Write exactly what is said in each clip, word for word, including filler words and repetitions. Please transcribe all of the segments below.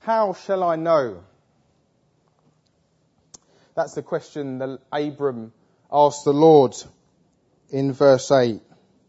How shall I know? That's the question that Abram asked the Lord in verse eight.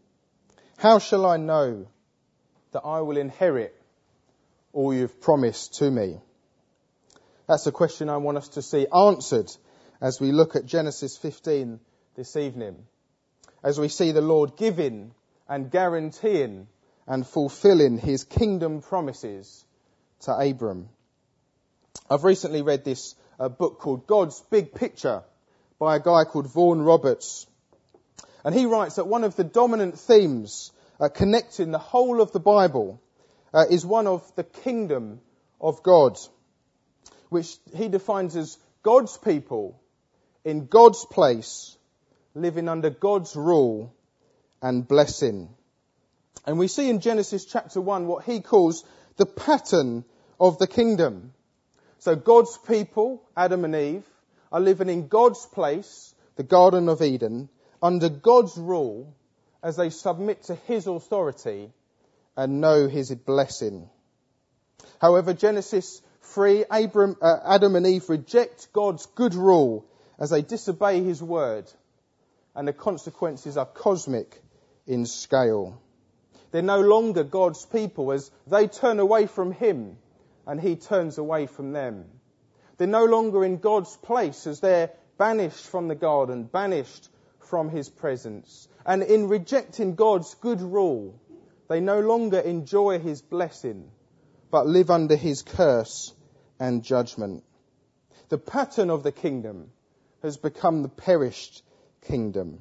How shall I know that I will inherit all you've promised to me? That's a question I want us to see answered as we look at Genesis fifteen this evening. As we see the Lord giving and guaranteeing and fulfilling his kingdom promises to Abram. I've recently read this a book called God's Big Picture by a guy called Vaughan Roberts. And he writes that one of the dominant themes uh, connecting the whole of the Bible uh, is one of the kingdom of God, which he defines as God's people in God's place, living under God's rule and blessing. And we see in Genesis chapter one what he calls the pattern of the kingdom. So God's people, Adam and Eve, are living in God's place, the Garden of Eden, under God's rule as they submit to his authority and know his blessing. However, Genesis three, Abram, uh, Adam and Eve reject God's good rule as they disobey his word, and the consequences are cosmic in scale. They're no longer God's people as they turn away from him and he turns away from them. They're no longer in God's place as they're banished from the garden, banished from his presence. And in rejecting God's good rule, they no longer enjoy his blessing, but live under his curse and judgment. The pattern of the kingdom has become the perished kingdom.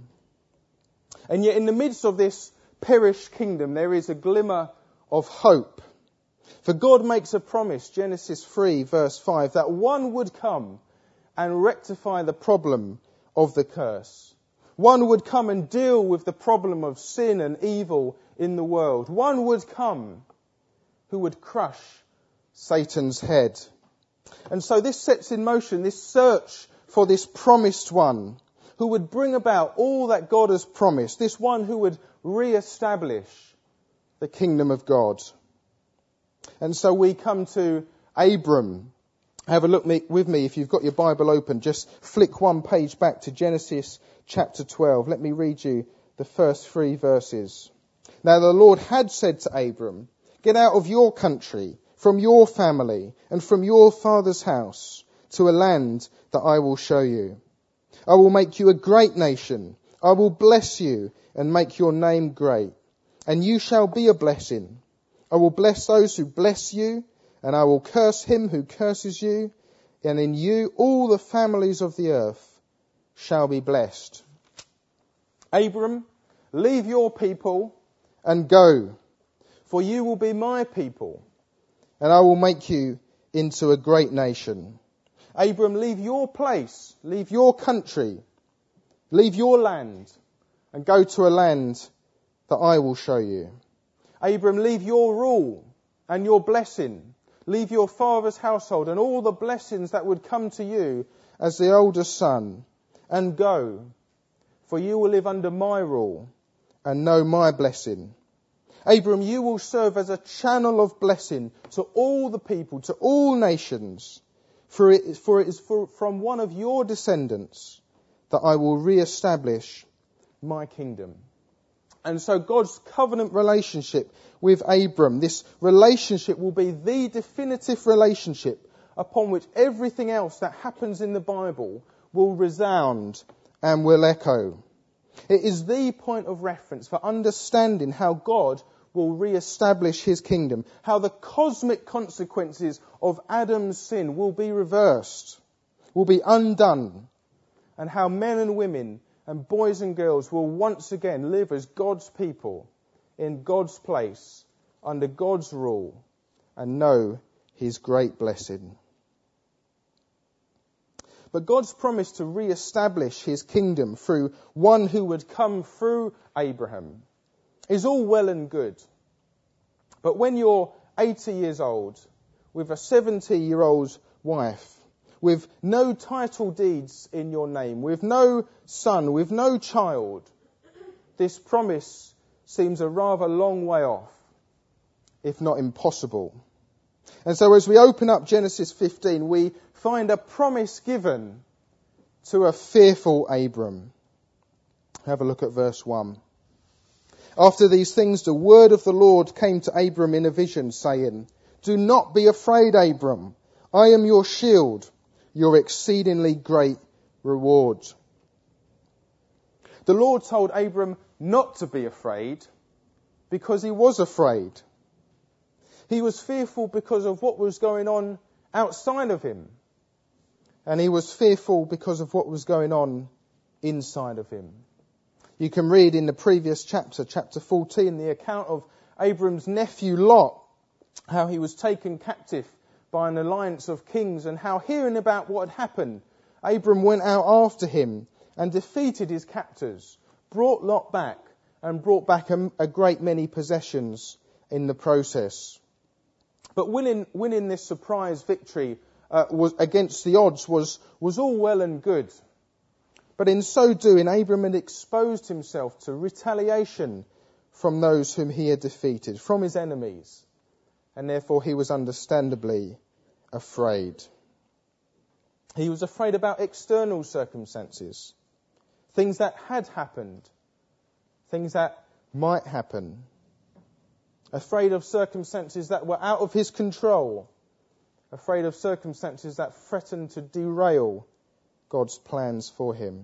And yet in the midst of this perished kingdom, there is a glimmer of hope. For God makes a promise, Genesis three verse five, that one would come and rectify the problem of the curse. One would come and deal with the problem of sin and evil in the world. One would come who would crush Satan's head. And so this sets in motion this search for this promised one who would bring about all that God has promised. This one who would re-establish the kingdom of God. And so we come to Abram. Have a look with me if you've got your Bible open. Just flick one page back to Genesis chapter twelve. Let me read you the first three verses. Now the Lord had said to Abram, "Get out of your country, from your family, and from your father's house, to a land that I will show you. I will make you a great nation. I will bless you and make your name great, and you shall be a blessing. I will bless those who bless you, and I will curse him who curses you, and in you all the families of the earth shall be blessed." Abram, leave your people and go, for you will be my people, and I will make you into a great nation. Abram, leave your place, leave your country, leave your land, and go to a land that I will show you. Abram, leave your rule and your blessing. Leave your father's household and all the blessings that would come to you as the oldest son, and go, for you will live under my rule and know my blessing. Abram, you will serve as a channel of blessing to all the people, to all nations, for it is, for it is for, from one of your descendants that I will re-establish my kingdom. And so God's covenant relationship with Abram, this relationship will be the definitive relationship upon which everything else that happens in the Bible will resound and will echo. It is the point of reference for understanding how God will re-establish his kingdom, how the cosmic consequences of Adam's sin will be reversed, will be undone, and how men and women and boys and girls will once again live as God's people in God's place, under God's rule, and know his great blessing. But God's promise to re-establish his kingdom through one who would come through Abraham is all well and good. But when you're eighty years old, with a seventy-year-old wife, with no title deeds in your name, with no son, with no child, this promise seems a rather long way off, if not impossible. And so as we open up Genesis fifteen, we find a promise given to a fearful Abram. Have a look at verse one. After these things, the word of the Lord came to Abram in a vision, saying, "Do not be afraid, Abram. I am your shield, your exceedingly great reward." The Lord told Abram not to be afraid because he was afraid. He was fearful because of what was going on outside of him. And he was fearful because of what was going on inside of him. You can read in the previous chapter, chapter fourteen, the account of Abram's nephew Lot, how he was taken captive by an alliance of kings, and how, hearing about what had happened, Abram went out after him and defeated his captors, brought Lot back, and brought back a, a great many possessions in the process. But winning, winning this surprise victory uh, was against the odds was, was all well and good. But in so doing, Abram had exposed himself to retaliation from those whom he had defeated, from his enemies. And therefore he was understandably afraid. He was afraid about external circumstances, things that had happened, things that might happen. Afraid of circumstances that were out of his control. Afraid of circumstances that threatened to derail God's plans for him.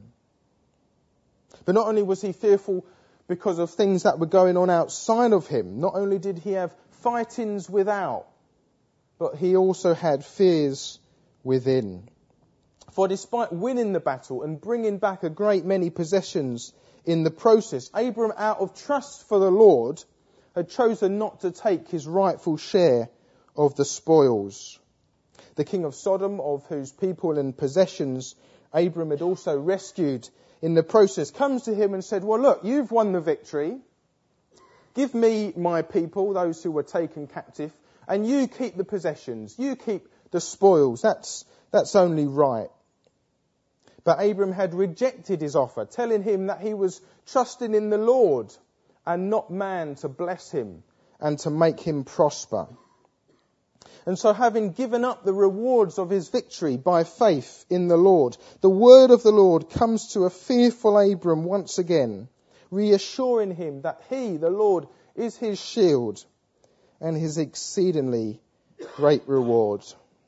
But not only was he fearful because of things that were going on outside of him, not only did he have fightings without, but he also had fears within. For despite winning the battle and bringing back a great many possessions in the process, Abram, out of trust for the Lord, had chosen not to take his rightful share of the spoils. The king of Sodom, of whose people and possessions Abram had also rescued in the process, comes to him and said, "Well, look, you've won the victory. Give me my people, those who were taken captive, and you keep the possessions. You keep the spoils. That's, that's only right." But Abram had rejected his offer, telling him that he was trusting in the Lord and not man to bless him and to make him prosper. And so, having given up the rewards of his victory by faith in the Lord, the word of the Lord comes to a fearful Abram once again, reassuring him that he, the Lord, is his shield and his exceedingly great reward.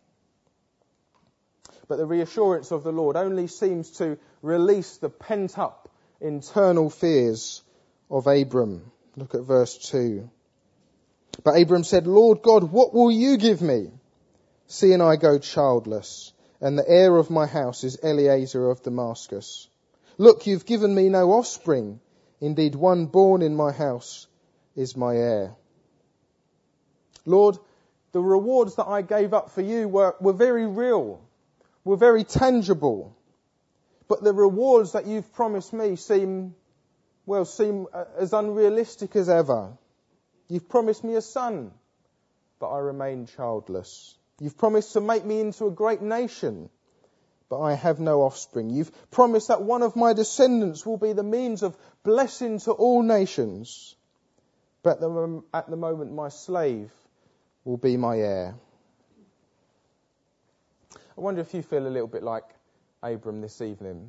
But the reassurance of the Lord only seems to release the pent-up internal fears of Abram. Look at verse two. But Abram said, "Lord God, what will you give me, seeing I go childless, and the heir of my house is Eliezer of Damascus? Look, you've given me no offspring. Indeed, one born in my house is my heir. Lord, the rewards that I gave up for you were, were very real, were very tangible. But the rewards that you've promised me seem, well, seem as unrealistic as ever. You've promised me a son, but I remain childless. You've promised to make me into a great nation, but I have no offspring. You've promised that one of my descendants will be the means of blessing to all nations, but at the moment my slave will be my heir." I wonder if you feel a little bit like Abram this evening.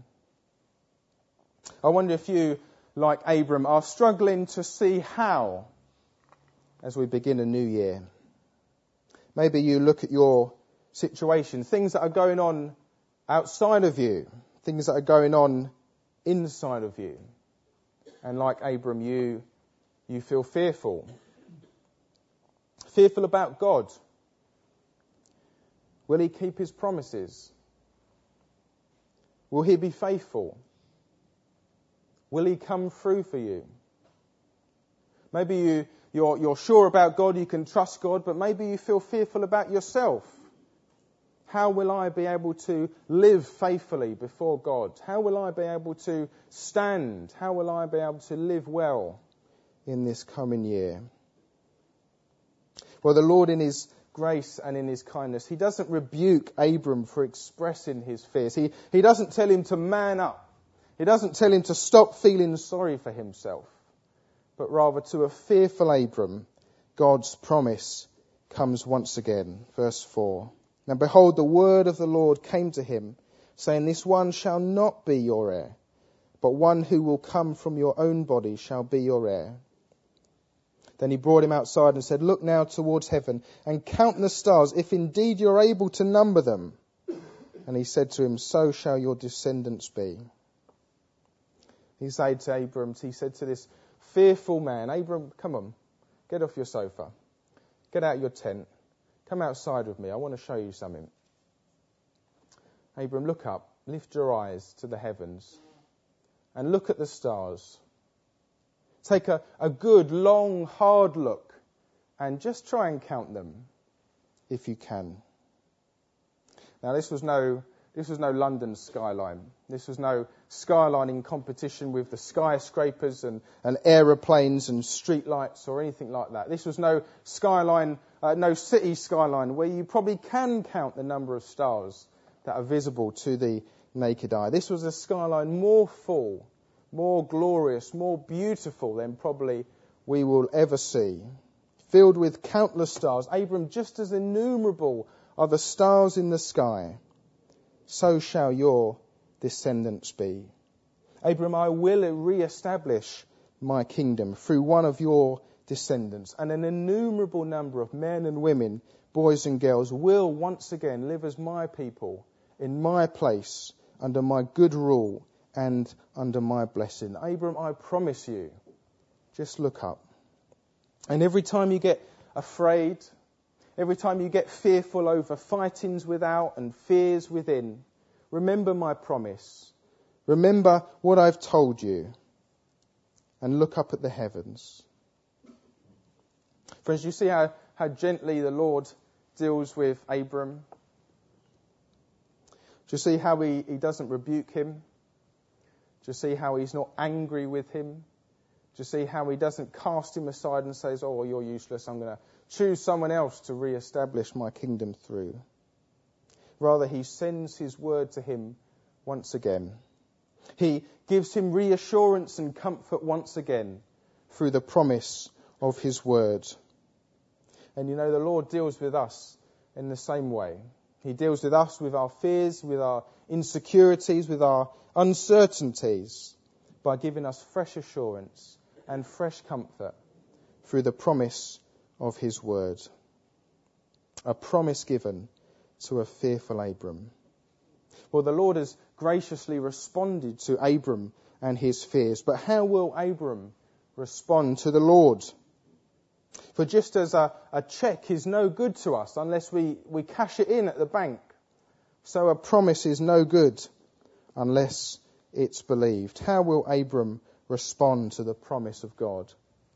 I wonder if you, like Abram, are struggling to see how as we begin a new year. Maybe you look at your situation, things that are going on outside of you, things that are going on inside of you. And like Abram, you, you feel fearful. Fearful about God. Will he keep his promises? Will he be faithful? Will he come through for you? Maybe you, you're, you're sure about God, you can trust God, but maybe you feel fearful about yourself. How will I be able to live faithfully before God? How will I be able to stand? How will I be able to live well in this coming year? Well, the Lord, in his grace and in his kindness, he doesn't rebuke Abram for expressing his fears. He, he doesn't tell him to man up. He doesn't tell him to stop feeling sorry for himself. But rather, to a fearful Abram, God's promise comes once again. Verse four. Now behold, the word of the Lord came to him, saying, this one shall not be your heir, but one who will come from your own body shall be your heir. Then he brought him outside and said, look now towards heaven and count the stars, if indeed you're able to number them. And he said to him, so shall your descendants be. He said to Abram, he said to this fearful man, Abram, come on, get off your sofa, get out your tent, come outside with me, I want to show you something. Abram, look up, lift your eyes to the heavens and look at the stars. Take a, a good, long, hard look and just try and count them if you can. Now, this was no this was no London skyline. This was no skylining competition with the skyscrapers and, and aeroplanes and streetlights or anything like that. This was no skyline, uh, no city skyline where you probably can count the number of stars that are visible to the naked eye. This was a skyline more full, more glorious, more beautiful than probably we will ever see, filled with countless stars. Abram, just as innumerable are the stars in the sky, so shall your descendants be. Abram, I will re-establish my kingdom through one of your descendants, and an innumerable number of men and women, boys and girls, will once again live as my people, in my place, under my good rule and under my blessing. Abram, I promise you, just look up. And every time you get afraid, every time you get fearful over fightings without and fears within, remember my promise. Remember what I've told you. And look up at the heavens. Friends, you see how, how gently the Lord deals with Abram? Do you see how he, he doesn't rebuke him? Do you see how he's not angry with him? Do you see how he doesn't cast him aside and says, oh, you're useless, I'm going to choose someone else to re-establish my kingdom through? Rather, he sends his word to him once again. He gives him reassurance and comfort once again through the promise of his word. And you know, the Lord deals with us in the same way. He deals with us with our fears, with our insecurities, with our uncertainties, by giving us fresh assurance and fresh comfort through the promise of his word. A promise given to a fearful Abram. Well, the Lord has graciously responded to Abram and his fears, but how will Abram respond to the Lord? For just as a, a cheque is no good to us unless we, we cash it in at the bank, so a promise is no good unless it's believed. How will Abram respond to the promise of God?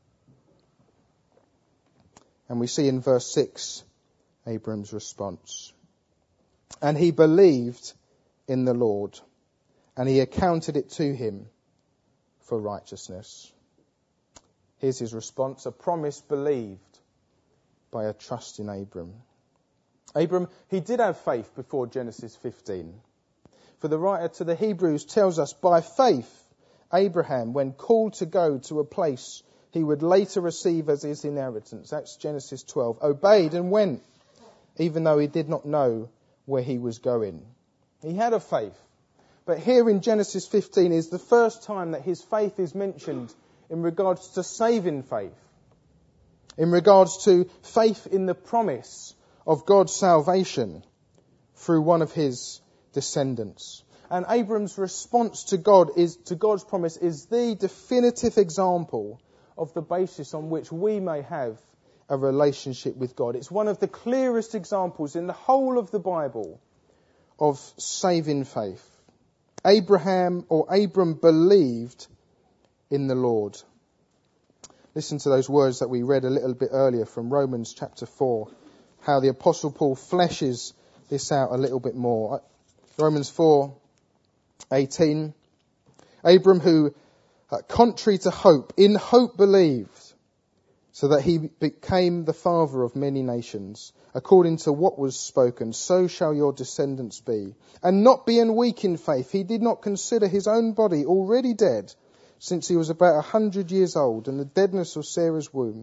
And we see in verse six Abram's response. And he believed in the Lord, and he accounted it to him for righteousness. Here's his response, a promise believed by a trust in Abram. Abram, he did have faith before Genesis fifteen. For the writer to the Hebrews tells us, by faith, Abraham, when called to go to a place he would later receive as his inheritance, that's Genesis twelve, obeyed and went, even though he did not know where he was going. He had a faith. But here in Genesis fifteen is the first time that his faith is mentioned in regards to saving faith, in regards to faith in the promise of God's salvation through one of his descendants. And Abram's response to God is to God's promise is the definitive example of the basis on which we may have a relationship with God. It's one of the clearest examples in the whole of the Bible of saving faith. Abraham or Abram believed in the Lord. Listen to those words that we read a little bit earlier from Romans chapter four, how the Apostle Paul fleshes this out a little bit more. Romans four eighteen. Abram, who, uh, contrary to hope, in hope believed, so that he became the father of many nations, according to what was spoken, so shall your descendants be. And not being weak in faith, he did not consider his own body already dead, since he was about a hundred years old, and the deadness of Sarah's womb.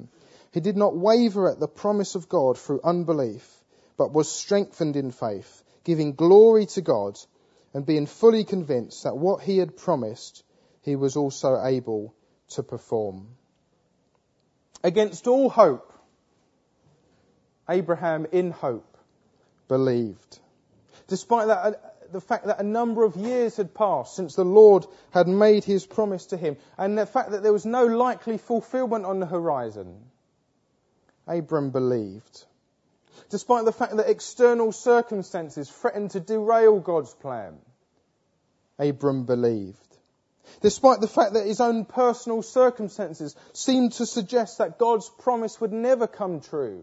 He did not waver at the promise of God through unbelief, but was strengthened in faith, giving glory to God and being fully convinced that what he had promised, he was also able to perform. Against all hope, Abraham in hope believed. Despite that, the fact that a number of years had passed since the Lord had made his promise to him, and the fact that there was no likely fulfillment on the horizon, Abram believed. Despite the fact that external circumstances threatened to derail God's plan, Abram believed. Despite the fact that his own personal circumstances seemed to suggest that God's promise would never come true,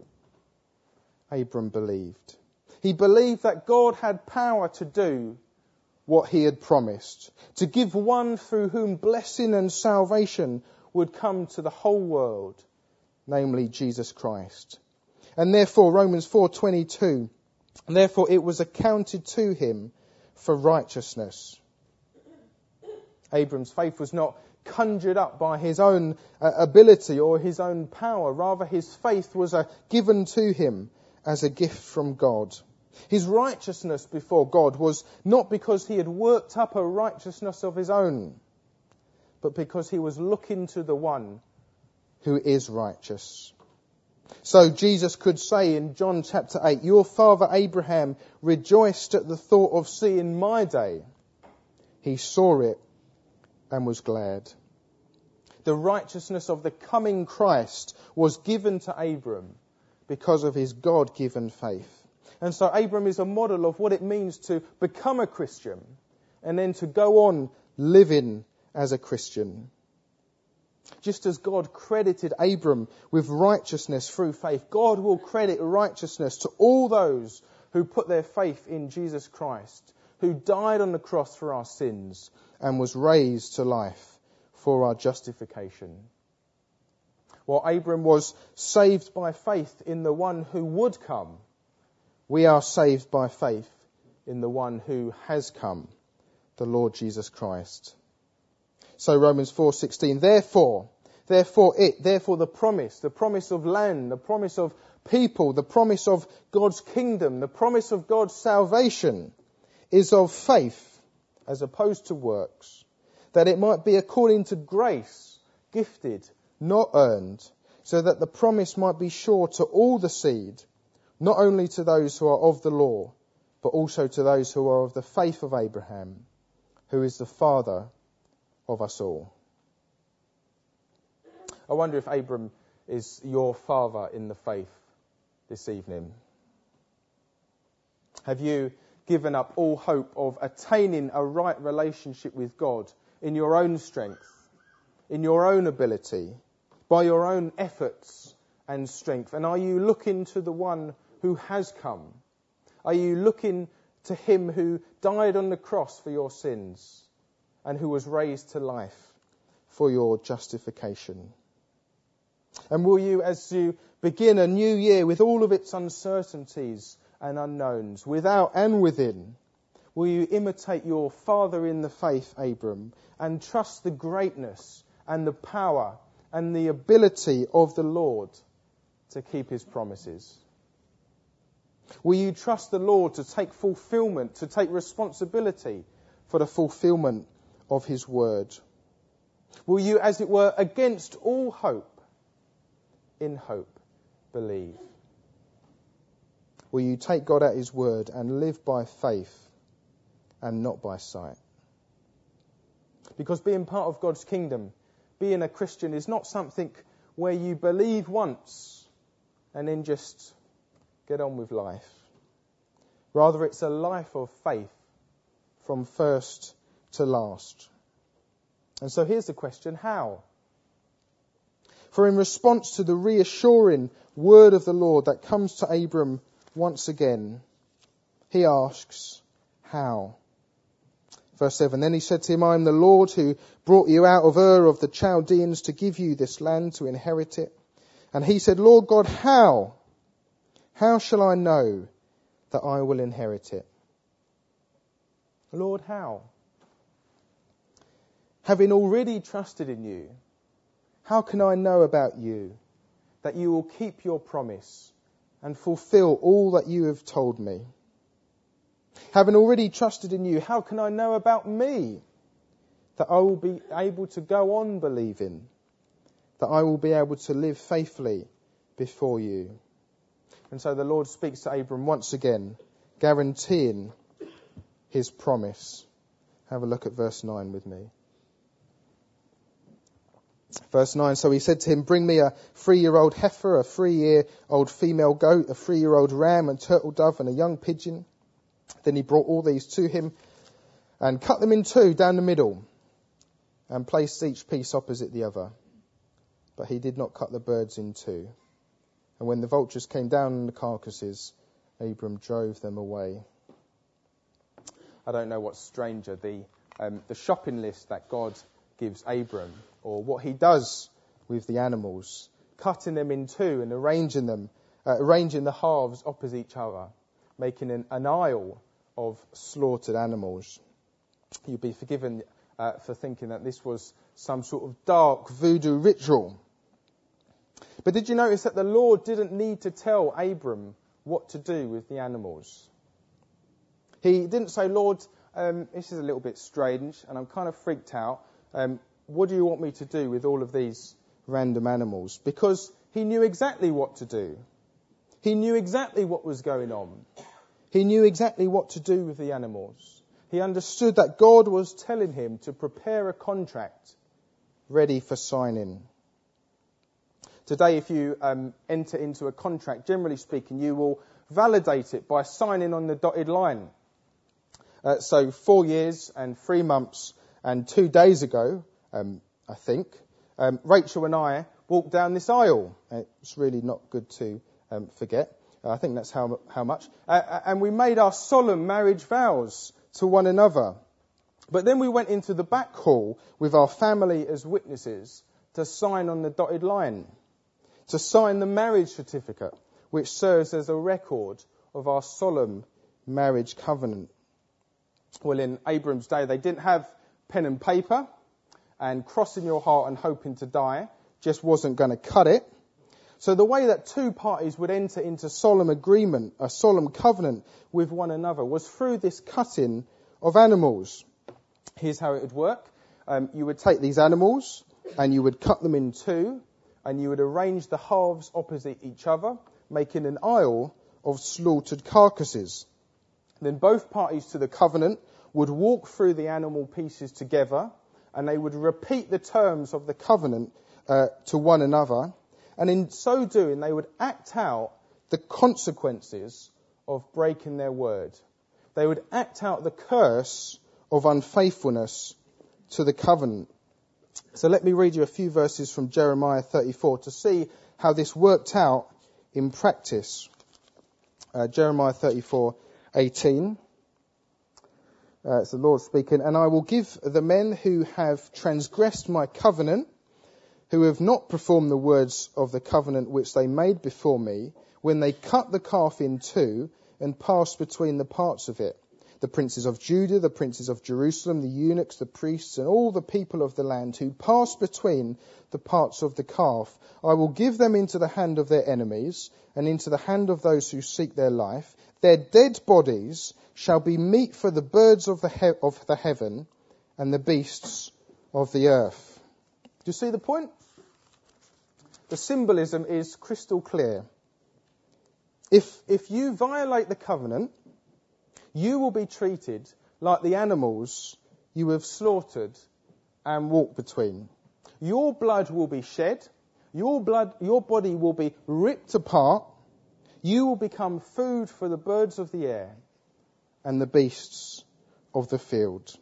Abram believed. He believed that God had power to do what he had promised, to give one through whom blessing and salvation would come to the whole world, namely Jesus Christ. And therefore, Romans four twenty-two, therefore it was accounted to him for righteousness. Abram's faith was not conjured up by his own uh, ability or his own power. Rather, his faith was uh, given to him as a gift from God. His righteousness before God was not because he had worked up a righteousness of his own, but because he was looking to the one who is righteous. So Jesus could say in John chapter eight, your father Abraham rejoiced at the thought of seeing my day. He saw it and was glad. The righteousness of the coming Christ was given to Abram because of his God-given faith. And so Abram is a model of what it means to become a Christian and then to go on living as a Christian. Just as God credited Abram with righteousness through faith, God will credit righteousness to all those who put their faith in Jesus Christ, who died on the cross for our sins and was raised to life for our justification. While Abram was saved by faith in the one who would come, we are saved by faith in the one who has come, the Lord Jesus Christ. So Romans four sixteen, therefore, therefore it, therefore the promise, the promise of land, the promise of people, the promise of God's kingdom, the promise of God's salvation is of faith as opposed to works, that it might be according to grace, gifted, not earned, so that the promise might be sure to all the seed, not only to those who are of the law, but also to those who are of the faith of Abraham, who is the father of us all. I wonder if Abram is your father in the faith this evening. Have you given up all hope of attaining a right relationship with God in your own strength, in your own ability, by your own efforts and strength? And are you looking to the one who has come? Are you looking to him who died on the cross for your sins and who was raised to life for your justification? And will you, as you begin a new year with all of its uncertainties and unknowns, without and within, will you imitate your father in the faith, Abram, and trust the greatness and the power and the ability of the Lord to keep his promises? Will you trust the Lord to take fulfillment, to take responsibility for the fulfillment of his word? Will you, as it were, against all hope, in hope, believe? Will you take God at his word and live by faith and not by sight? Because being part of God's kingdom, being a Christian, is not something where you believe once and then just get on with life. Rather, it's a life of faith from first to last. And so here's the question, how? For in response to the reassuring word of the Lord that comes to Abram once again, he asks, how? Verse seven, then he said to him, I am the Lord who brought you out of Ur of the Chaldeans to give you this land to inherit it. And he said, Lord God, how? How shall I know that I will inherit it? Lord, how? Having already trusted in you, how can I know about you? that you will keep your promise and fulfill all that you have told me. Having already trusted in you, how can I know about me that I will be able to go on believing, that I will be able to live faithfully before you? And so the Lord speaks to Abram once again, guaranteeing his promise. Have a look at verse nine with me. Verse nine, so he said to him, bring me a three-year-old heifer, a three-year-old female goat, a three-year-old ram, a turtle dove, and a young pigeon. Then he brought all these to him and cut them in two down the middle and placed each piece opposite the other. But he did not cut the birds in two. And when the vultures came down on the carcasses, Abram drove them away. I don't know what's stranger, the um, the shopping list that God gives Abram, or what he does with the animals, cutting them in two and arranging them, uh, arranging the halves opposite each other, making an, an aisle of slaughtered animals. You'd be forgiven uh, for thinking that this was some sort of dark voodoo ritual. But did you notice that the Lord didn't need to tell Abram what to do with the animals? He didn't say, Lord, um, this is a little bit strange and I'm kind of freaked out. Um, what do you want me to do with all of these random animals? Because he knew exactly what to do. He knew exactly what was going on. He knew exactly what to do with the animals. He understood that God was telling him to prepare a contract ready for signing. Today, if you um, enter into a contract, generally speaking, you will validate it by signing on the dotted line. Uh, so four years and three months and two days ago, um, I think, um, Rachel and I walked down this aisle. It's really not good to um, forget. Uh, I think that's how how much. Uh, and we made our solemn marriage vows to one another. But then we went into the back hall with our family as witnesses to sign on the dotted line, to sign the marriage certificate, which serves as a record of our solemn marriage covenant. Well, in Abram's day, they didn't have pen and paper, and crossing your heart and hoping to die just wasn't going to cut it. So the way that two parties would enter into solemn agreement, a solemn covenant with one another, was through this cutting of animals. Here's how it would work. Um, you would take these animals and you would cut them in two, and you would arrange the halves opposite each other, making an aisle of slaughtered carcasses. Then both parties to the covenant would walk through the animal pieces together, and they would repeat the terms of the covenant uh, to one another. And in so doing, they would act out the consequences of breaking their word. They would act out the curse of unfaithfulness to the covenant. So let me read you a few verses from Jeremiah thirty-four to see how this worked out in practice. Uh, Jeremiah thirty-four eighteen. Uh, it's the Lord speaking. And I will give the men who have transgressed my covenant, who have not performed the words of the covenant which they made before me, when they cut the calf in two and passed between the parts of it, the princes of Judah, the princes of Jerusalem, the eunuchs, the priests, and all the people of the land who passed between the parts of the calf, I will give them into the hand of their enemies and into the hand of those who seek their life. Their dead bodies shall be meat for the birds of the he- of the heaven and the beasts of the earth. Do you see the point? The symbolism is crystal clear. If if you violate the covenant, you will be treated like the animals you have slaughtered and walked between. Your blood will be shed. Your blood, your body will be ripped apart. You will become food for the birds of the air and the beasts of the field.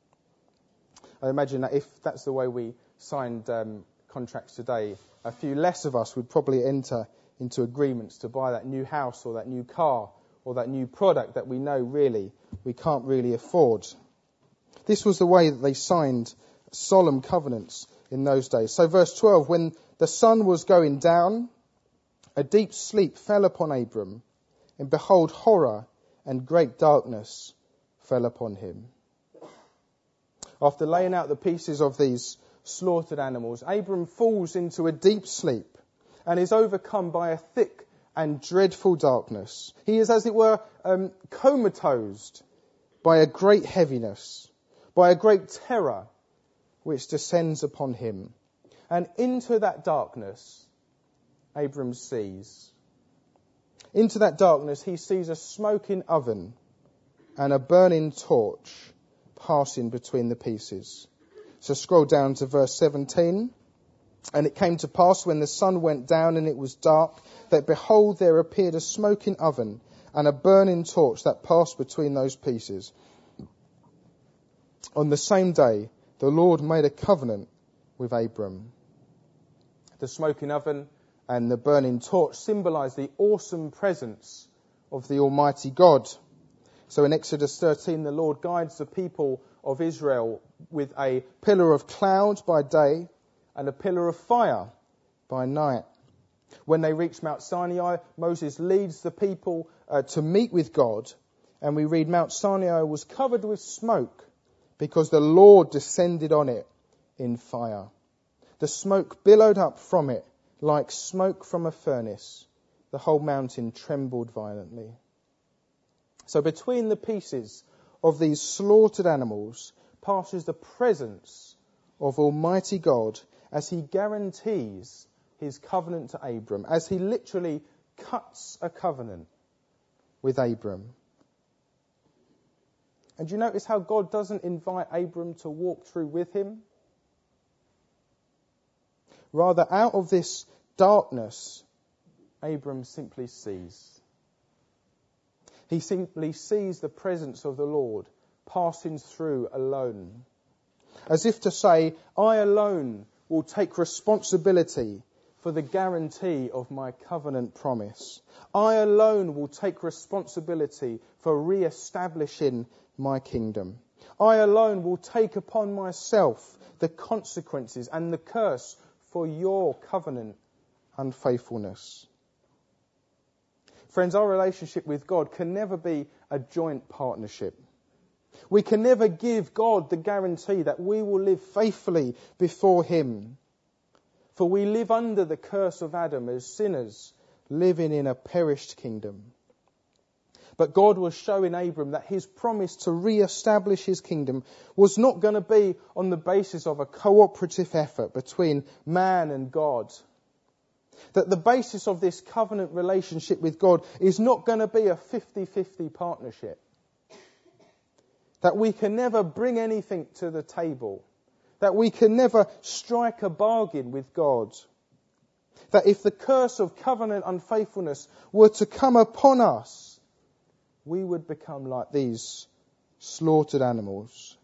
I imagine that if that's the way we signed um, contracts today, a few less of us would probably enter into agreements to buy that new house or that new car or that new product that we know really we can't really afford. This was the way that they signed solemn covenants in those days. So verse twelve, when the sun was going down, a deep sleep fell upon Abram, and behold, horror and great darkness fell upon him. After laying out the pieces of these slaughtered animals, Abram falls into a deep sleep. and is overcome by a thick and dreadful darkness. He is, as it were, um, comatose by a great heaviness, by a great terror which descends upon him. And into that darkness, Abram sees. Into that darkness, he sees a smoking oven and a burning torch passing between the pieces. So scroll down to verse seventeen. And it came to pass when the sun went down and it was dark, that behold, there appeared a smoking oven and a burning torch that passed between those pieces. On the same day, the Lord made a covenant with Abram. The smoking oven and the burning torch symbolize the awesome presence of the Almighty God. So in Exodus thirteen, the Lord guides the people of Israel with a pillar of cloud by day and a pillar of fire by night. When they reach Mount Sinai, Moses leads the people uh, to meet with God, and we read Mount Sinai was covered with smoke because the Lord descended on it in fire. The smoke billowed up from it like smoke from a furnace. The whole mountain trembled violently. So between the pieces of these slaughtered animals passes the presence of Almighty God as he guarantees his covenant to Abram, as he literally cuts a covenant with Abram. And you notice how God doesn't invite Abram to walk through with him? Rather, out of this darkness, Abram simply sees. He simply sees the presence of the Lord passing through alone. As if to say, I alone will take responsibility for the guarantee of my covenant promise. I alone will take responsibility for re-establishing my kingdom. I alone will take upon myself the consequences and the curse for your covenant unfaithfulness. Friends, our relationship with God can never be a joint partnership. We can never give God the guarantee that we will live faithfully before him. For we live under the curse of Adam as sinners living in a perished kingdom. But God was showing Abram that his promise to re-establish his kingdom was not going to be on the basis of a cooperative effort between man and God. That the basis of this covenant relationship with God is not going to be a fifty-fifty partnership. That we can never bring anything to the table. That we can never strike a bargain with God. That if the curse of covenant unfaithfulness were to come upon us, we would become like these slaughtered animals.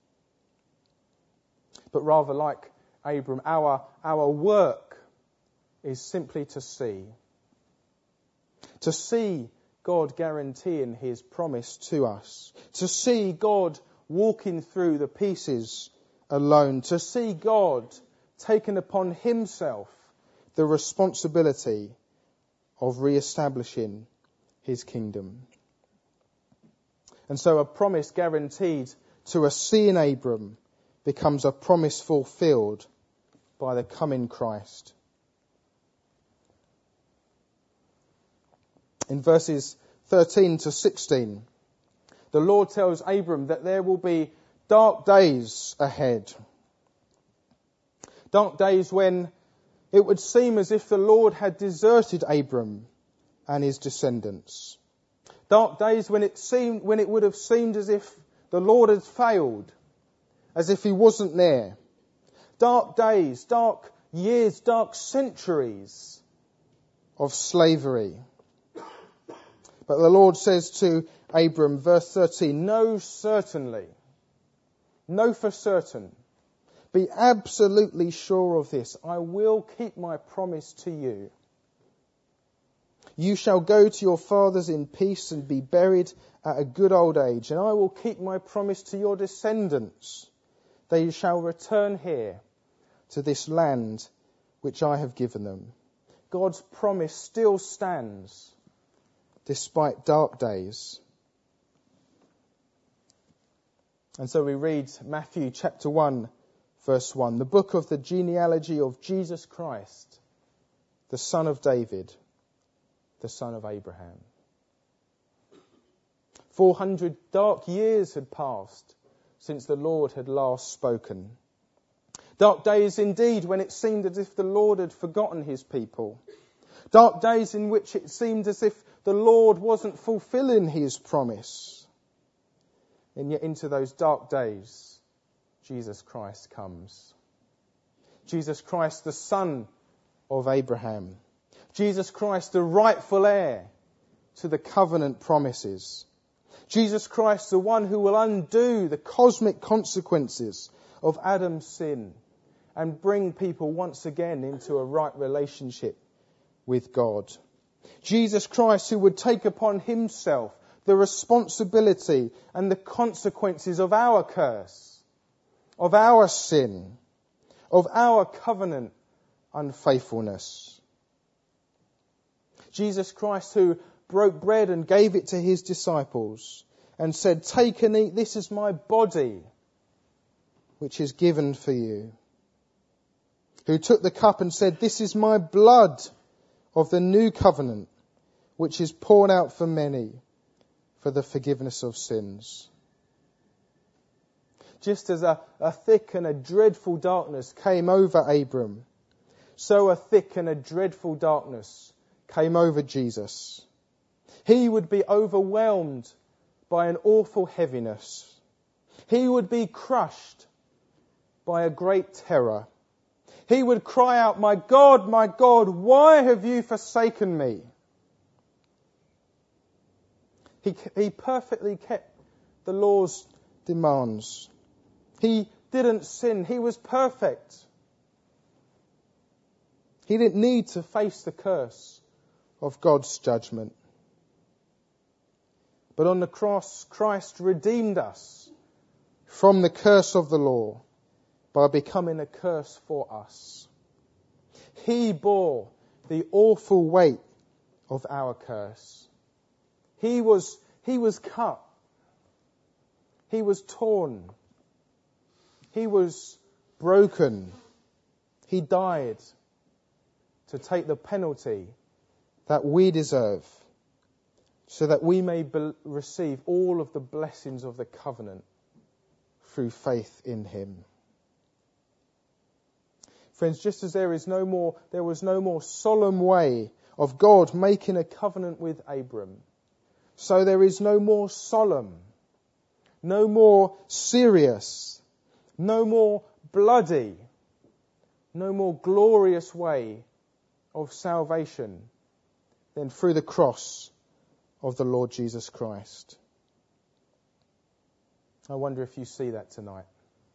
But rather like Abram, our, our work is simply to see. To see God guaranteeing his promise to us. To see God walking through the pieces alone. To see God taking upon himself the responsibility of re-establishing his kingdom. And so a promise guaranteed to a seeing Abram becomes a promise fulfilled by the coming Christ. In verses thirteen to sixteen, the Lord tells Abram that there will be dark days ahead. Dark days when it would seem as if the Lord had deserted Abram and his descendants. Dark days when it seemed, when it would have seemed as if the Lord had failed, as if he wasn't there. Dark days, dark years, dark centuries of slavery. But the Lord says to Abram, verse thirteen, know certainly, know for certain, be absolutely sure of this, I will keep my promise to you. You shall go to your fathers in peace and be buried at a good old age, and I will keep my promise to your descendants. They shall return here to this land which I have given them. God's promise still stands despite dark days. And so we read Matthew chapter one, verse one, the book of the genealogy of Jesus Christ, the son of David, the son of Abraham. Four hundred dark years had passed since the Lord had last spoken. Dark days indeed, when it seemed as if the Lord had forgotten his people. Dark days in which it seemed as if the Lord wasn't fulfilling his promise. And yet into those dark days, Jesus Christ comes. Jesus Christ, the son of Abraham. Jesus Christ, the rightful heir to the covenant promises. Jesus Christ, the one who will undo the cosmic consequences of Adam's sin and bring people once again into a right relationship with God. Jesus Christ, who would take upon himself the responsibility and the consequences of our curse, of our sin, of our covenant unfaithfulness. Jesus Christ, who broke bread and gave it to his disciples and said, "Take and eat, this is my body, which is given for you." Who took the cup and said, "This is my blood of the new covenant, which is poured out for many for the forgiveness of sins." Just as a, a thick and a dreadful darkness came over Abram, so a thick and a dreadful darkness came over Jesus. He would be overwhelmed by an awful heaviness. He would be crushed by a great terror. He would cry out, "My God, my God, why have you forsaken me?" He, he perfectly kept the law's demands. He didn't sin. He was perfect. He didn't need to face the curse of God's judgment. But on the cross, Christ redeemed us from the curse of the law by becoming a curse for us. He bore the awful weight of our curse. He was, he was cut. He was torn. He was broken. He died to take the penalty that we deserve, so that we may be- receive all of the blessings of the covenant through faith in him. Friends, just as there is no more, there was no more solemn way of God making a covenant with Abram, so there is no more solemn, no more serious, no more bloody, no more glorious way of salvation than through the cross of the Lord Jesus Christ. I wonder if you see that tonight.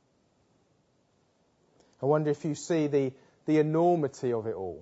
I wonder if you see the, the enormity of it all.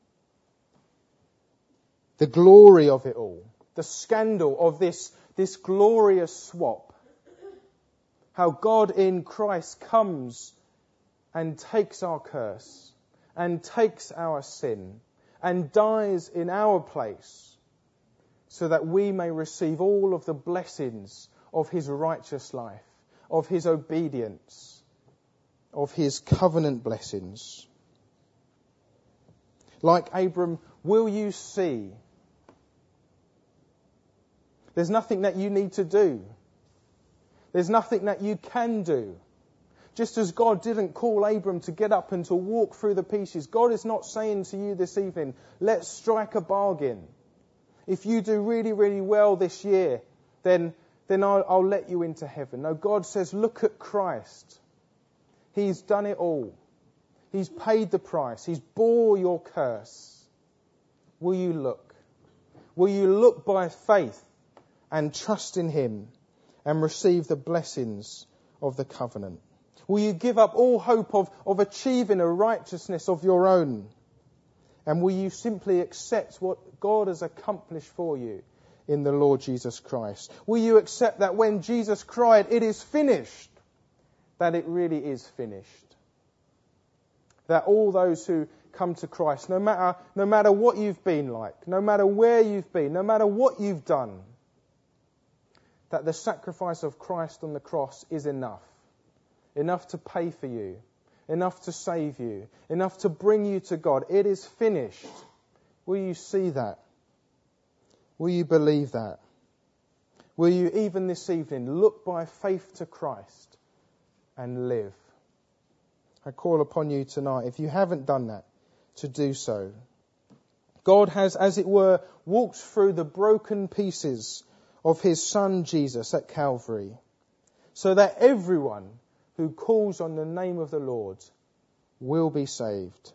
The glory of it all. The scandal of this, this glorious swap. How God in Christ comes and takes our curse and takes our sin and dies in our place so that we may receive all of the blessings of his righteous life, of his obedience, of his covenant blessings. Like Abram, will you see? There's nothing that you need to do. There's nothing that you can do. Just as God didn't call Abram to get up and to walk through the pieces, God is not saying to you this evening, let's strike a bargain. If you do really, really well this year, then, then I'll, I'll let you into heaven. No, God says, look at Christ. He's done it all. He's paid the price. He's bore your curse. Will you look? Will you look by faith and trust in him and receive the blessings of the covenant? Will you give up all hope of, of achieving a righteousness of your own? And will you simply accept what God has accomplished for you in the Lord Jesus Christ? Will you accept that when Jesus cried, "It is finished," that it really is finished? That all those who come to Christ, no matter, no matter what you've been like, no matter where you've been, no matter what you've done, that the sacrifice of Christ on the cross is enough. Enough to pay for you. Enough to save you. Enough to bring you to God. It is finished. Will you see that? Will you believe that? Will you, even this evening, look by faith to Christ and live? I call upon you tonight, if you haven't done that, to do so. God has, as it were, walked through the broken pieces of his Son Jesus at Calvary, so that everyone who calls on the name of the Lord will be saved.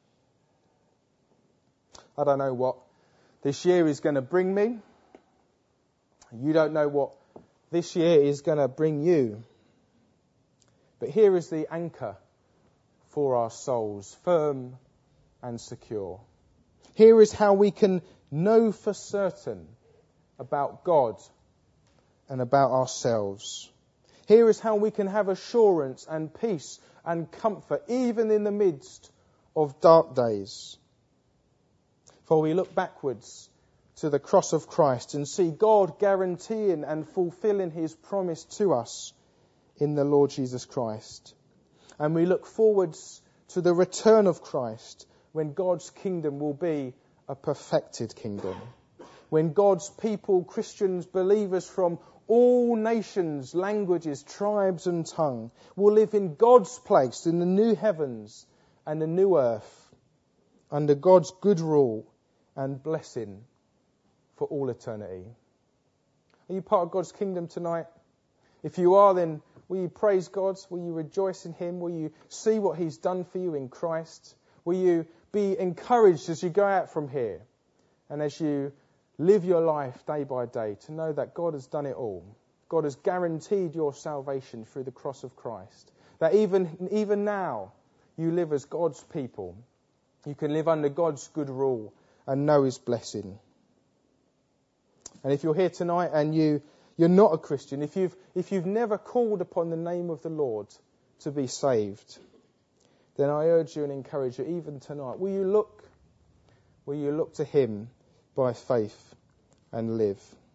I don't know what this year is going to bring me. You don't know what this year is going to bring you. But here is the anchor for our souls, firm and secure. Here is how we can know for certain about God and about ourselves. Here is how we can have assurance and peace and comfort even in the midst of dark days. For we look backwards to the cross of Christ and see God guaranteeing and fulfilling his promise to us in the Lord Jesus Christ. And we look forwards to the return of Christ, when God's kingdom will be a perfected kingdom. When God's people, Christians, believers from all nations, languages, tribes and tongue will live in God's place in the new heavens and the new earth, under God's good rule and blessing for all eternity. Are you part of God's kingdom tonight? If you are, then will you praise God? Will you rejoice in him? Will you see what he's done for you in Christ? Will you be encouraged as you go out from here and as you live your life day by day to know that God has done it all? God has guaranteed your salvation through the cross of Christ. That even, even now you live as God's people. You can live under God's good rule and know his blessing. And if you're here tonight and you, you're not a Christian, if you've, if you've never called upon the name of the Lord to be saved, then I urge you and encourage you, even tonight, will you look, will you look to him by faith and live?